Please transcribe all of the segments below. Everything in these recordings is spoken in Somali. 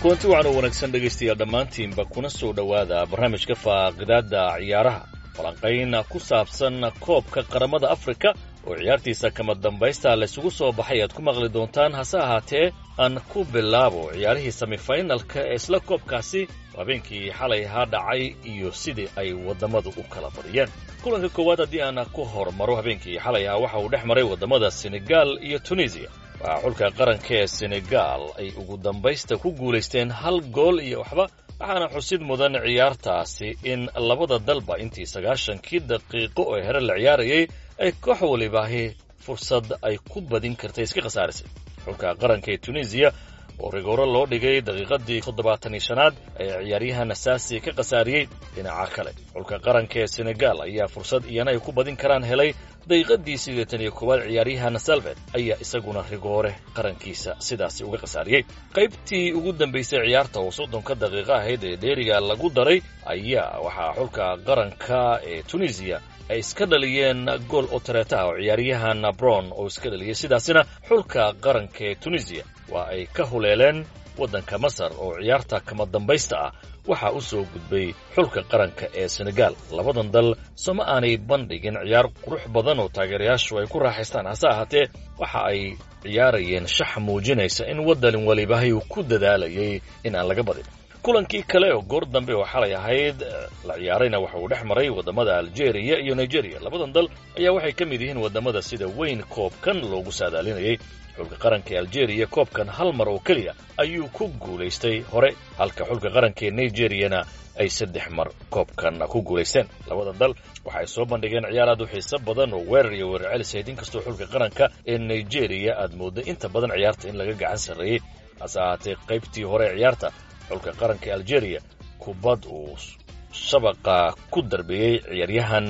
kulanti waxaan wanaagsan dhegaystayaal dhammaantiinba kuna soo dhowaada barnaamijka faaqidaadda ciyaaraha falanqayn ku saabsan koobka qaramada Afrika oo ciyaartiisa kama dambaysta la isugu soo baxay aad ku maqli doontaan hase ahaatee aan ku bilaabo ciyaarihii semifinalka ee isla koobkaasi habeenkii xalay ha dhacay iyo sidii ay wadamadu u kala badiyeen kulanka koowaad haddii aan ku hormaro habeenkii xalay waxa uu dhex maray wadamada Senegal iyo Tunisia xulka qaranka ee Senegal ay ugu dambaysta ku guuleysteen hal gool iyo waxba waxaana xusid mudan ciyaartaasi in labada dalba intii 90 daqiiqo oo hore la ciyaarayay ay koox waliba fursad ay ku badin kartay iska khasaarisay xulka qaranka ee Tunisia oo rigooro loo dhigay daqiiqadii 75aad ay ciyaaryahan asaasi ka qasaariyay dhinaca kale xulka qaranka ee Senegal ayaa fursad iyana ay ku badin karaan helay daqiiqadii 81aad ciyaaryahan Salvet ayaa isaguna rigoore qarankiisa sidaas uga qasaariyay qaybtii ugu dambeysay ciyaarta oo 30 daqiiqo ahayd ee dheeriga lagu daray ayaa waxa xulka qaranka ee Tunisia ay iska dhaliyeen gool oo tareeta oo ciyaaryahan Brown oo iska dhaliyay sidaasina xulka qaranka ee Tunisia waa ay ka huleeleen wadanka Masar oo ciyaarta kama dambaysta waxa uu soo gudbay xulka qaranka ee Senegal labadan dal soma aanay bandhigin ciyaar qurux badan oo taageerayaashu ay ku raaxaystaan hase ahaatee waxa ay ciyaarayeen shax muujinaysa in wadan waliba uu ku dadaalayay in aan laga badin kulankii kale oo goor dambe oo xalay ahayd la ciyaarayna waxa uu dhex maray wadamada Algeria iyo Nigeria labadan dal ayaa waxay ka mid yihiin wadamada sida weyn koobkan loogu saadaalinayay xulka qaranka ee Algeria koobkan hal mar oo kaliya ayuu ku guuleystay hore halka xulka qaranka ee Nigeria ay 3 mar koobkan ku guuleysteen labadan dal waxay soo bandhigeen ciyaar aad u xiiso badan oo weerar iyo weerar celis ah inkastoo xulka qaranka ee Nigeria aad moodo inta badan ciyaarta in laga gacan sareeyay asaatee qaybtii hore ciyaarta xulka qaranka Algeria kubad uu shabaqa ku darbiyay ciyaaryahan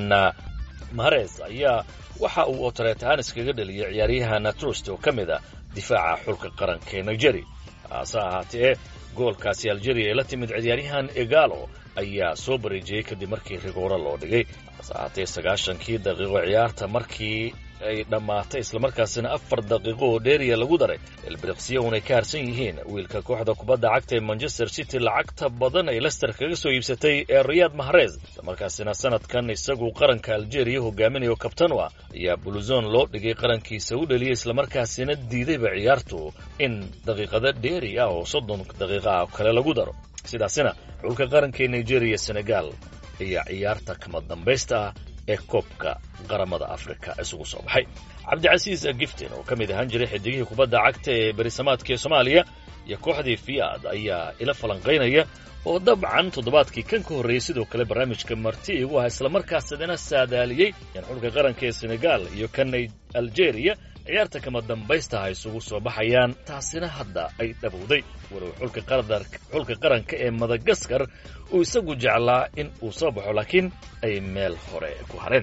Mahrez ayaa waxa uu otareetaan iskaga dhaliyay ciyaaryahan Trust oo kamid difaaca xulka qaranka ee Nigeria asaatee goolkaasi Algeria la timid ciyaaryahan Egalo ayaa soo bareejiyay kadib markii rigooro loo dhigay asaatee 90 daqiiqo ciyaarta markii ay dhamaatay isla markaasina 4 daqiiqo oo dheeriya lagu daray ilbiriqsiyo ay ka harsan yihiin wiilka kooxda kubadda cagta ee Manchester City lacagta badan ay Leicester kaga soo iibsatay ee Riyad Mahrez isla markaasina sanadkan isagu qaranka Algeria hogaaminayo kabtan ayaa Bluzon loo dhigay qarankiisa u dhaliyay isla markaasina diidayba ciyaartu in daqiiqada dheeri oo 30 daqiiqo kale lagu daro sidaasina xulka qaranka ee Nigeria Senegal ayaa ciyaarta kama dambaysta ee koobka qaramada Afrika isugu soo baxay Cabdicasiis Giftin oo kamid ahaan jiray xidigihii kubadda cagta ee Berisamaadka ee Soomaaliya iyo kooxdii Fiyaad ayaa ila falanqeynaya oo dabcan toddobaadkii kan ka horeeyay sidoo kale barnaamijka marti igu isla markaasina saadaaliyay in xulka qaranka ee Senegal iyo kan Algeria ciyaarta kama dambaysta ay isugu soo baxayaan taasina hadda ay dhabowday walow xulka qaranka ee Madagascar uu isagu jeclaa in uu soo baxo laakiin ay meel hore ku hareen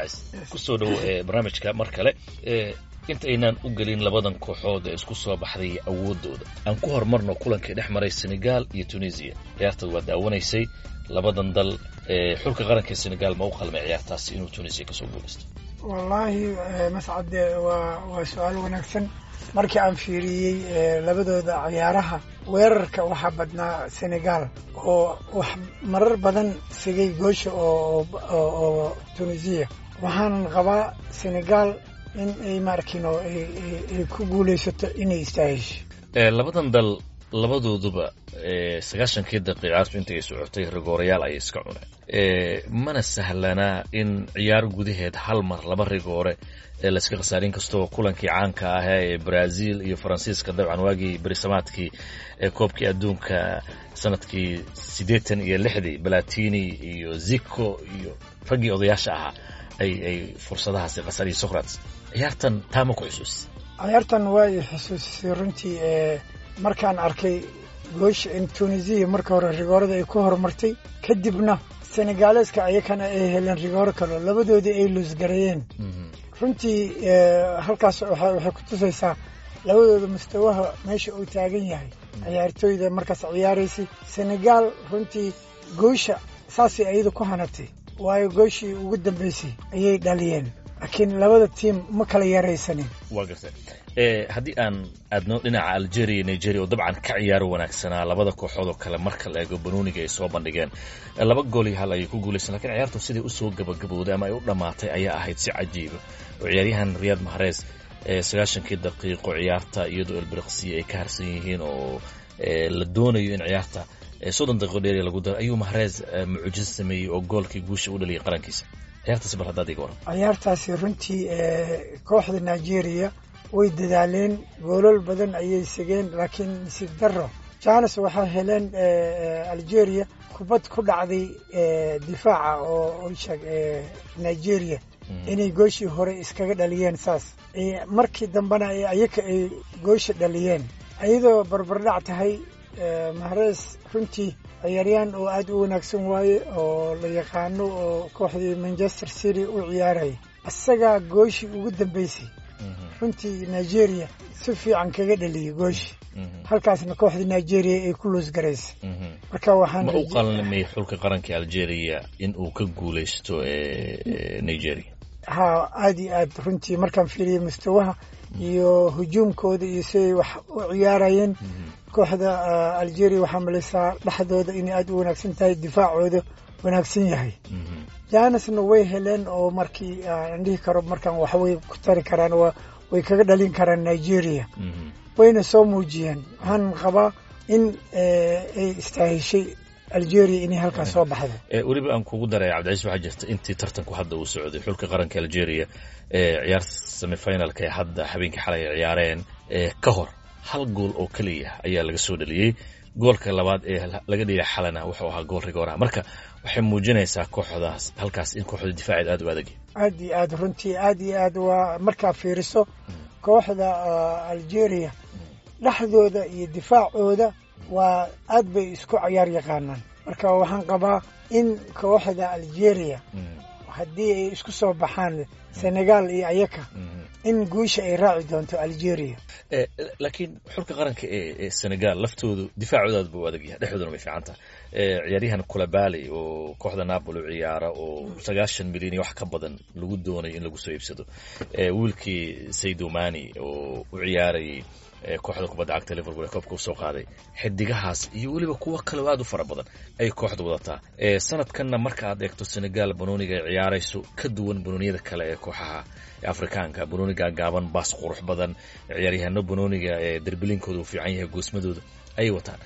ku soo dhaw barnaamijka mar kale inta aynaan u gelin labadan kooxood ee isku soo baxday awoodooda aan ku hormarno kulankii dhex maray Senegal iyo Tunisia ciyaarta waa daawanaysay labadan dal xulka qaranka ee Senegal ma u qalmay ciyaartaasi inuu Tunisia ka soo guuleysto wallahi mas'ad waa su'aal wanaagsan markii aan fiiriyay labadooda ciyaaraha weerarka waxa badnaa Senegal oo wax marar badan sigay goosha oo Tunisia waxaan qabaa Senegal in ay markino ay ku guuleysato inay istaahish labadan dal labadooduba 90 daqiiqo inta ay socotay rigoorayaal ay iska cuneen mana sahlana in ciyaar gudaheed hal mar laba rigoore la iska qasaarin kasto kulankii caanka ah ee Brazil iyo Faransiiska dabcan waagii Berisamaadkii ee koobkii adduunka sanadkii 86 Platini iyo Zico iyo ragii odayaasha ay fursadahaas qasariyo Socrates ciyaartan taama ku xusuus ciyaartan way xusuusay runtii markaan arkay goosh in Tunisia marka hore rigoorada ay ku hormartay kadibna Senegaleska ayakana ay heleen rigooro kale labadoodii ay lus gareeyeen runtii halkaas waxay ku tusaysaa labadooda mustawaha meesha uu taagan yahay ciyaartooyda markaas ciyaaraysay Senegal runtii goosha saasi ayadu ku hanatay waayo gooshii ugu dambeysay ayay dhaliyeen laakiin labada tiim ma kala yaraysanin. waa gartay haddii aan aadno dhinaca Algeria iyo Nigeria oo dabcan ka ciyaaro wanaagsanaa labada kooxood oo kale marka la eego banooniga ay soo bandhigeen 2 gool iyo 1 ay ku guuleysteen laakiin ciyaartu sidii u soo gabagabowday ama ay u dhamaatay ayaa ahayd si cajiib oo ciyaaryahan Riyad Mahrez 90 daqiiqo ciyaarta iyadoo Elbirqsi ay ka harsan yihiin oo la doonayo in ciyaarta 30 daqiiqo dheer lagu daro ayuu Mahrez mucjiso sameeyay oo goolkii guusha u dhaliyay qarankiisa ciyaartaasi bal hadda iga waran. ciyaartaasi runtii kooxda Nigeria way dadaaleen goolal badan ayay sigeen laakiin si darro Janis waxa heleen Algeria kubad ku dhacday difaaca oo Nigeria inay gooshii hore iskaga dhaliyeen saas markii dambana ayaka ay goosh dhaliyeen ayadoo barbardhac tahay Mahrez runtii ciyaaryahan oo aad u wanaagsan waaye oo la yaqaano oo kooxdii Manchester City u ciyaaray asaga gooshii ugu dambeysay runtii Nigeria si fiican kaga dhaliyay gooshii halkaasna kooxda Nigeria ay ku loos gareysay marka waxaan u qalmay xulka qaranka Algeria in uu ka guuleysto Nigeria aad runtii markaan fiiriyay mustawaha iyo hujuumkooda iyo si wax u ciyaarayeen kooxda Algeria waxa malaysaa dhaxdooda in aad u wanaagsan tahay difaacooda wanaagsan yahay Janisna way heleen oo markii aan dhihi karo markaan wax way ku tari karaan way kaga dhalin karaan Nigeria wayna soo muujiyeen waxaan qabaa in ay istaahishay Algeria inay halkaas soo baxdo waliba aan kugu daray Cabdicasiis waxa jirta intii tartanku hadda uu socday xulka qaranka Algeria ciyaarta semi-finalka hadda habeenkii xalay ciyaareen ka hor 1 gool oo kaliya ayaa laga soo dhaliyay goolka labaad laga dhigay xalana wuxuu ahaa gool rigoora marka waxay muujinaysaa kooxdaas halkaas in kooxda difaaceed aad u adag aad runtii aad waa marka fiiriso kooxda Algeria dhaxdooda iyo difaacooda waa aad bay isku ciyaar yaqaanaan marka waxaan qabaa in kooxda Algeria haddii ay isku soo baxaan Senegal iyo ayaka in guusha ay raaci doonto Algeria laakiin xulka qaranka ee Senegal laftoodu difaacooda aad buu adag yahay dhexdooduna way fiican tahay ciyaaryahan Koulibaly oo kooxda Napoli u ciyaara oo 90 milyan wax ka badan lagu doonayo in lagu soo iibsado wiilkii Sadio Mane oo u ciyaaray kooxda kubadda cagta Liverpool koobka soo qaaday xidigahaas iyo waliba kuwa kale aad u fara badan ay kooxda wadataa sanadkanna marka aad eegto Senegal banooniga ay ciyaarayso ka duwan banooniyada kale ee kooxaha Afrikaanka banooniga gaaban baas qurux badan ciyaaryahanno banooniga derbilinkooda u fiican yahay goosmadooda ay wataan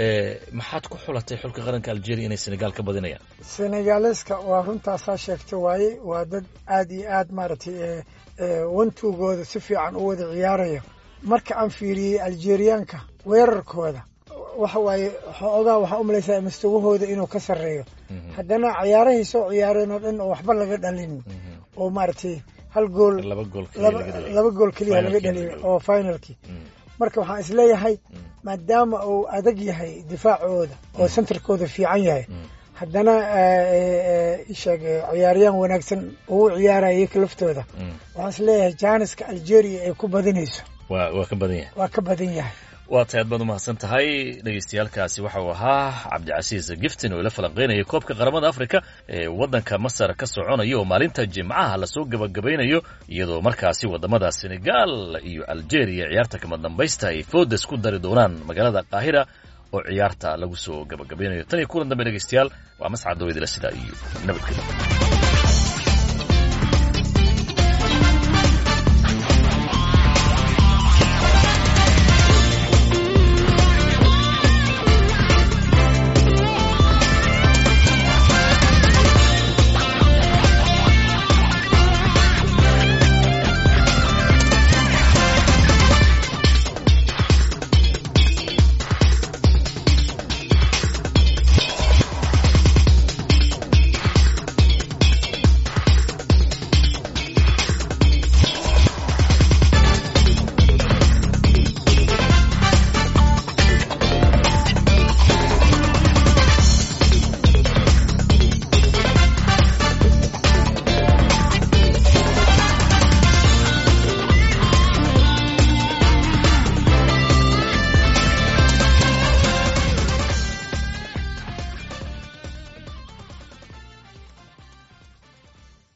maxaad ku xulatay xulka qaranka Algeria inay Senegal ka badinayaan Senegaleska waa runtaas sheegtay waaye waa dad aad iyo aad maartay wantugooda si fiican u wada ciyaarayo marka aan fiiriyay Algerianka weerarkooda waxa waaye waxa u malaysaa mustawahooda inuu ka sareeyo haddana ciyaarahay soo ciyaareen oo dhan oo waxba laga dhalin oo maartay 1 gool 2 gool kaliya laga dhaliyay oo finalki marka waxaan isleeyahay maadaama uu adag yahay difaacooda oo centerkooda fiican yahay haddana ciyaaryahan wanaagsan oo ciyaaraya kalaftooda waxaan isleeyahay Janiska Algeria ay ku badinayso waa ka badan yahay waa taad baad u mahadsan tahay dhageystayaalkaasi waxa uu ahaa Cabdicasiis Giftin oo la falanqeynaya koobka qaramada Afrika ee wadanka Masar ka soconaya oo maalinta Jimcaha la soo gabagabaynayo iyadoo markaasi wadamada Senegal iyo Algeria ciyaarta kama dambaysta ay foodas ku dari doonaan magaalada Qaahira oo ciyaarta lagu soo gabagabaynayo tan iyo kulan dambe dhageystayaal waa mas'ad dawladda sida iyo nabadgelyo